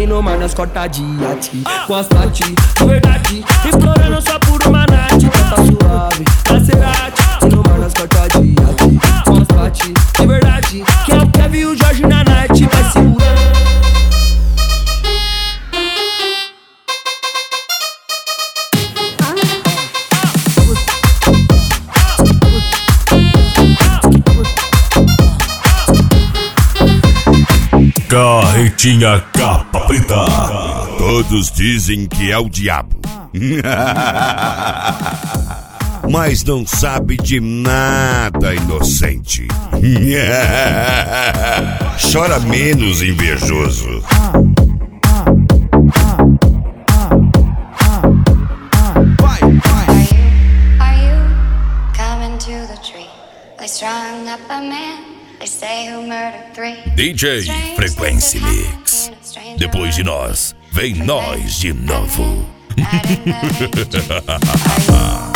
no mar nas cotas de iate. Com as pati, de verdade, explorando só por uma night. Tá suave, Maserati, no mar nas cotas de iate. Com as pati, de verdade, que é o Kevin e o Jorge na night. Vai segurando. Carretinha capa preta. Todos dizem que é o diabo, mas não sabe de nada, inocente. Chora menos, invejoso. Are you coming to the tree? They strung up a man. They say who murdered three. DJ Frequência Mix. Depois de nós, vem nós de novo.